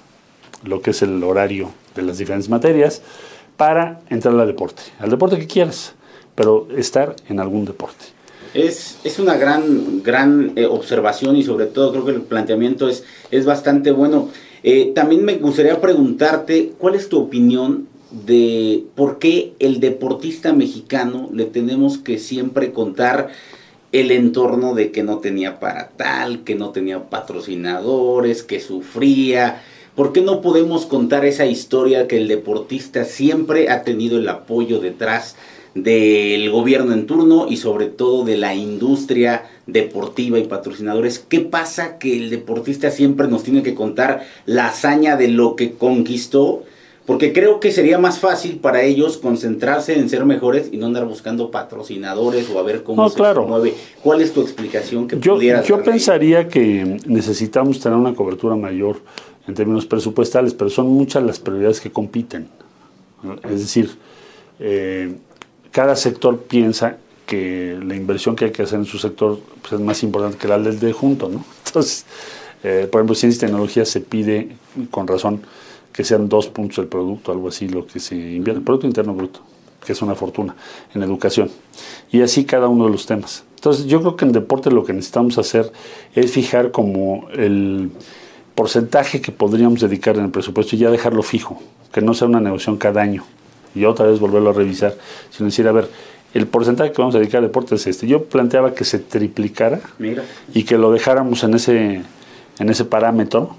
lo que es el horario de las diferentes materias, para entrar al deporte, al deporte que quieras, pero estar en algún deporte. Es, es una gran, gran eh, observación, y sobre todo creo que el planteamiento es, es bastante bueno. Eh, también me gustaría preguntarte, ¿cuál es tu opinión de por qué el deportista mexicano le tenemos que siempre contar el entorno de que no tenía para tal, que no tenía patrocinadores, que sufría? ¿Por qué no podemos contar esa historia que el deportista siempre ha tenido el apoyo detrás del gobierno en turno y sobre todo de la industria deportiva y patrocinadores? ¿Qué pasa que el deportista siempre nos tiene que contar la hazaña de lo que conquistó? Porque creo que sería más fácil para ellos concentrarse en ser mejores y no andar buscando patrocinadores o a ver cómo no, se claro. mueve. ¿Cuál es tu explicación que yo, pudieras Yo darle? pensaría que necesitamos tener una cobertura mayor en términos presupuestales, pero son muchas las prioridades que compiten. Es decir, eh, cada sector piensa que la inversión que hay que hacer en su sector pues, es más importante que la del de junto, ¿no? Entonces, eh, por ejemplo, ciencia y tecnología se pide, con razón, que sean dos puntos del producto, algo así, lo que se invierte, el Producto Interno Bruto, que es una fortuna, en educación. Y así cada uno de los temas. Entonces, yo creo que en deporte lo que necesitamos hacer es fijar como el porcentaje que podríamos dedicar en el presupuesto y ya dejarlo fijo, que no sea una negociación cada año y otra vez volverlo a revisar, sino decir, a ver, el porcentaje que vamos a dedicar al deporte es este. Yo planteaba que se triplicara Mira. y que lo dejáramos en ese, en ese parámetro,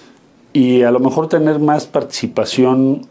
y a lo mejor tener más participación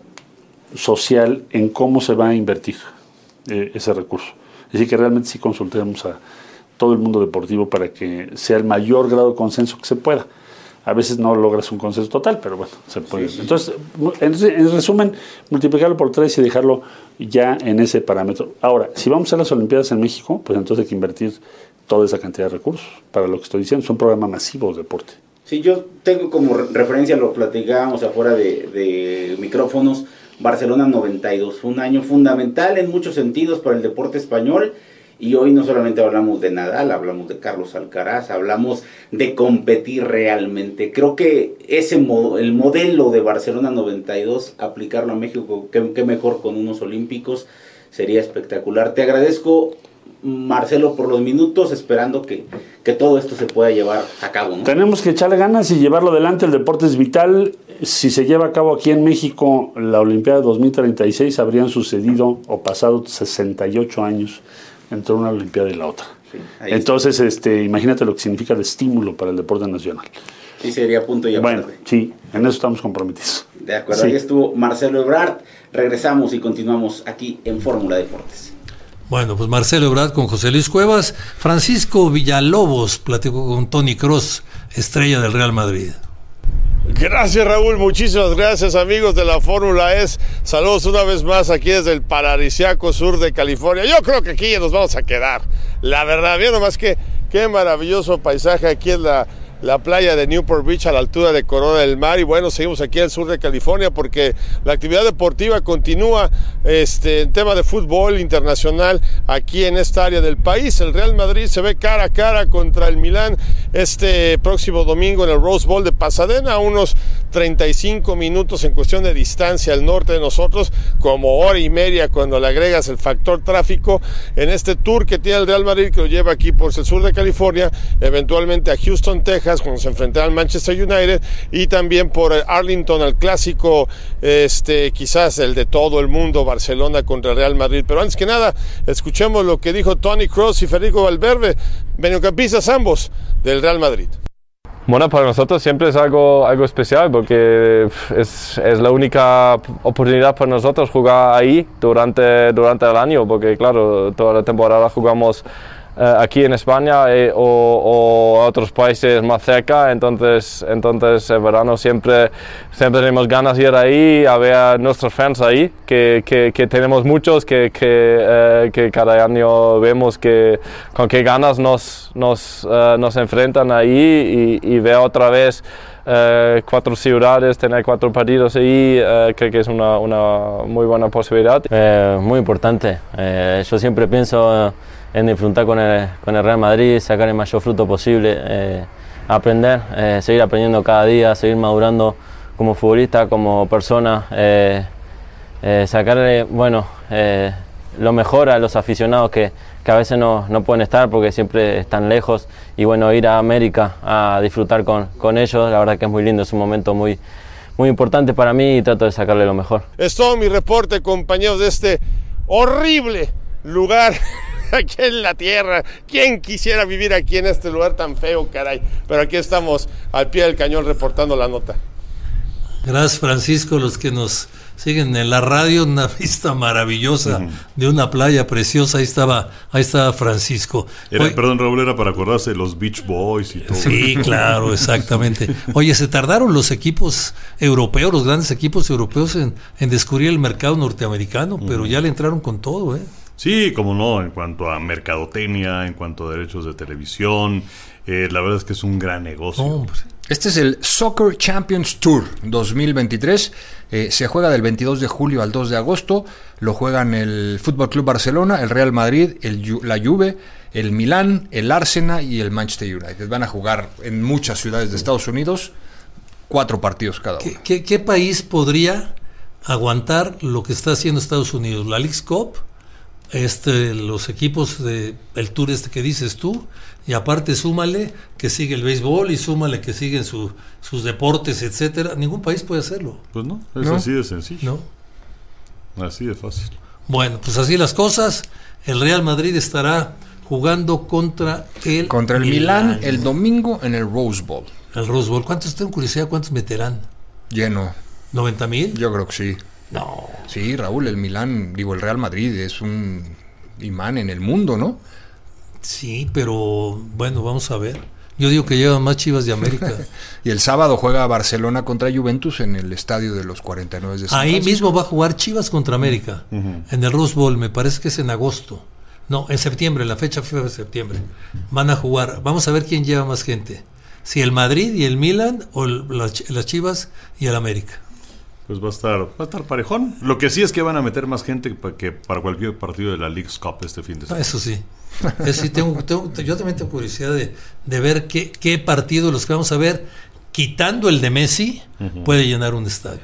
social en cómo se va a invertir eh, ese recurso. Es decir, que realmente sí consultemos a todo el mundo deportivo para que sea el mayor grado de consenso que se pueda. A veces no logras un consenso total, pero bueno, se puede. Sí, sí. Entonces, en, en resumen, multiplicarlo por tres y dejarlo ya en ese parámetro. Ahora, si vamos a las Olimpiadas en México, pues entonces hay que invertir toda esa cantidad de recursos. Para lo que estoy diciendo, es un programa masivo de deporte. Sí, yo tengo como referencia, lo platicábamos afuera de, de micrófonos, Barcelona noventa y dos, fue un año fundamental en muchos sentidos para el deporte español, y hoy no solamente hablamos de Nadal, hablamos de Carlos Alcaraz, hablamos de competir realmente. Creo que ese mo- el modelo de Barcelona noventa y dos, aplicarlo a México, qué, qué mejor con unos olímpicos, sería espectacular. Te agradezco, Marcelo, por los minutos, esperando que, que todo esto se pueda llevar a cabo, ¿no? Tenemos que echarle ganas y llevarlo adelante. El deporte es vital. Si se lleva a cabo aquí en México la Olimpiada dos mil treinta y seis, habrían sucedido o pasado sesenta y ocho años entre una Olimpiada y la otra. Sí, Entonces, este, imagínate lo que significa de estímulo para el deporte nacional. Sí, sería punto y aparte. Bueno, sí, en eso estamos comprometidos. De acuerdo, sí. Ahí estuvo Marcelo Ebrard. Regresamos y continuamos aquí en Fórmula Deportes. Bueno, pues Marcelo Ebrard con José Luis Cuevas. Francisco Villalobos platicó con Toni Kroos, estrella del Real Madrid. Gracias, Raúl, muchísimas gracias, amigos de la Fórmula E S. Saludos una vez más aquí desde el paradisíaco sur de California. Yo creo que aquí ya nos vamos a quedar, la verdad. Bien, nomás que qué maravilloso paisaje aquí en la la playa de Newport Beach a la altura de Corona del Mar. Y bueno, seguimos aquí al sur de California porque la actividad deportiva continúa este, en tema de fútbol internacional aquí en esta área del país. El Real Madrid se ve cara a cara contra el Milán este próximo domingo en el Rose Bowl de Pasadena, a unos treinta y cinco minutos en cuestión de distancia al norte de nosotros, como hora y media cuando le agregas el factor tráfico en este tour que tiene el Real Madrid, que lo lleva aquí por el sur de California, eventualmente a Houston, Texas, cuando se enfrentará al Manchester United, y también por Arlington, al clásico, este, quizás el de todo el mundo, Barcelona contra el Real Madrid. Pero antes que nada, escuchemos lo que dijo Toni Kroos y Federico Valverde, mediocampistas ambos del Real Madrid. Bueno, para nosotros siempre es algo, algo especial porque es, es la única oportunidad para nosotros jugar ahí durante, durante el año, porque claro, toda la temporada jugamos eh, aquí en España eh, o, o a otros países más cerca, entonces, entonces el verano siempre, siempre tenemos ganas de ir ahí a ver a nuestros fans ahí, que, que, que tenemos muchos, que, que, eh, que cada año vemos que, con qué ganas nos, nos, uh, nos enfrentan ahí, y, y ver otra vez uh, cuatro ciudades, tener cuatro partidos ahí, uh, creo que es una, una muy buena posibilidad. Eh, muy importante, eh, yo siempre pienso en disfrutar con el, con el Real Madrid, sacar el mayor fruto posible, eh, aprender, eh, seguir aprendiendo cada día, seguir madurando como futbolista, como persona, eh, eh, sacarle, bueno, eh, lo mejor a los aficionados que, que a veces no, no pueden estar porque siempre están lejos, y bueno, ir a América a disfrutar con, con ellos, la verdad que es muy lindo, es un momento muy, muy importante para mí y trato de sacarle lo mejor. Es todo mi reporte, compañeros, de este horrible lugar aquí en la tierra. ¿Quién quisiera vivir aquí en este lugar tan feo, caray? Pero aquí estamos al pie del cañón reportando la nota. Gracias, Francisco. Los que nos siguen en la radio, una vista maravillosa uh-huh. de una playa preciosa. Ahí estaba, ahí estaba Francisco. Era, Oye, perdón, Raúl, era para acordarse de los Beach Boys y todo. Sí, claro, exactamente. Oye, se tardaron los equipos europeos, los grandes equipos europeos en, en descubrir el mercado norteamericano, uh-huh. pero ya le entraron con todo, ¿eh? Sí, como no, en cuanto a mercadotecnia, en cuanto a derechos de televisión, eh, la verdad es que es un gran negocio. Oh, este es el Soccer Champions Tour dos mil veintitrés, eh, se juega del veintidós de julio al dos de agosto, lo juegan el Fútbol Club Barcelona, el Real Madrid, el, la Juve, el Milán, el Arsenal y el Manchester United. Van a jugar en muchas ciudades de Estados Unidos, cuatro partidos cada uno. ¿Qué, qué, qué país podría aguantar lo que está haciendo Estados Unidos? ¿La Leagues Cup? Este, los equipos de el tour este que dices tú, y aparte súmale que sigue el béisbol y súmale que siguen su, sus deportes, etcétera. Ningún país puede hacerlo. Pues no, es ¿No? así de sencillo. No. Así de fácil. Bueno, pues así las cosas. El Real Madrid estará jugando contra el contra el Milán, Milán el domingo en el Rose Bowl. El Rose Bowl. ¿Cuántos tengo curiosidad? ¿Cuántos meterán? Lleno. ¿noventa mil? Yo creo que sí. No. Sí, Raúl, el Milán, digo, el Real Madrid es un imán en el mundo, ¿no? Sí, pero bueno, vamos a ver. Yo digo que llevan más Chivas de América. Y el sábado juega Barcelona contra Juventus en el estadio de los cuarenta y nueve de San Ahí Francisco. mismo va a jugar Chivas contra América, uh-huh. en el Rose Bowl, me parece que es en agosto. No, en septiembre, la fecha fue de septiembre. Van a jugar, vamos a ver quién lleva más gente. Si el Madrid y el Milan, o las Chivas y el América. Pues va a estar, va a estar parejón. Lo que sí es que van a meter más gente que para cualquier partido de la Leagues Cup este fin de semana. Eso sí. Eso sí tengo, tengo, yo también tengo curiosidad de, de ver qué, qué partido los que vamos a ver, quitando el de Messi, uh-huh. puede llenar un estadio.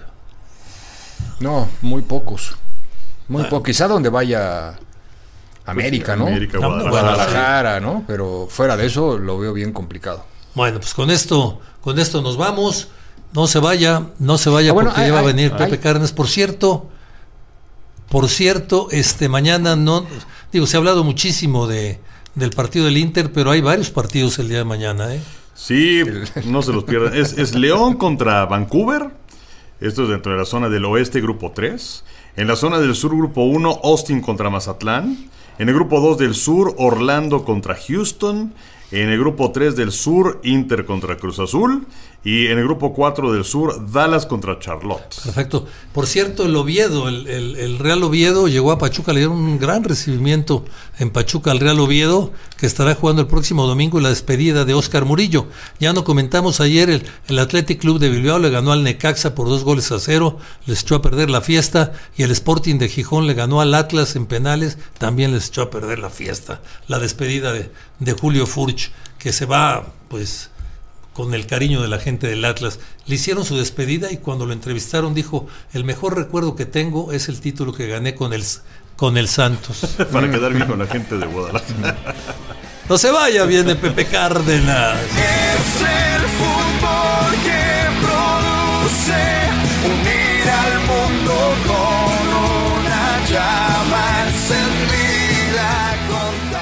No, muy pocos. Muy bueno. pocos. Quizá donde vaya América, ¿no? América, Guadalajara, Guadalajara, ¿no? Pero fuera de eso lo veo bien complicado. Bueno, pues con esto, con esto nos vamos. No se vaya, no se vaya ah, bueno, porque ay, ya va ay, a venir ay. Pepe Cárdenas. Por cierto, por cierto, este mañana no, digo, se ha hablado muchísimo de del partido del Inter, pero hay varios partidos el día de mañana, ¿eh? Sí, no se los pierdan. Es, es León contra Vancouver. Esto es dentro de la zona del oeste, grupo tres. En la zona del sur, grupo uno, Austin contra Mazatlán. En el grupo dos del sur, Orlando contra Houston. En el grupo tres del sur, Inter contra Cruz Azul. Y en el grupo cuatro del sur, Dallas contra Charlotte. Perfecto. Por cierto, el Oviedo, el, el, el Real Oviedo llegó a Pachuca, le dieron un gran recibimiento en Pachuca al Real Oviedo, que estará jugando el próximo domingo en la despedida de Óscar Murillo. Ya no comentamos ayer, el, el Athletic Club de Bilbao le ganó al Necaxa por dos goles a cero, les echó a perder la fiesta, y el Sporting de Gijón le ganó al Atlas en penales, también les echó a perder la fiesta. La despedida de, de Julio Furch, que se va, pues, con el cariño de la gente del Atlas. Le hicieron su despedida y cuando lo entrevistaron dijo, el mejor recuerdo que tengo es el título que gané con el, con el Santos. Para quedar bien con la gente de Guadalajara. No se vaya, viene Pepe Cárdenas. Es el fútbol que produce unir al mundo con una llama encendida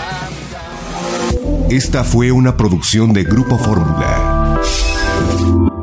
con tanta... Esta fue una producción de Grupo Fórmula.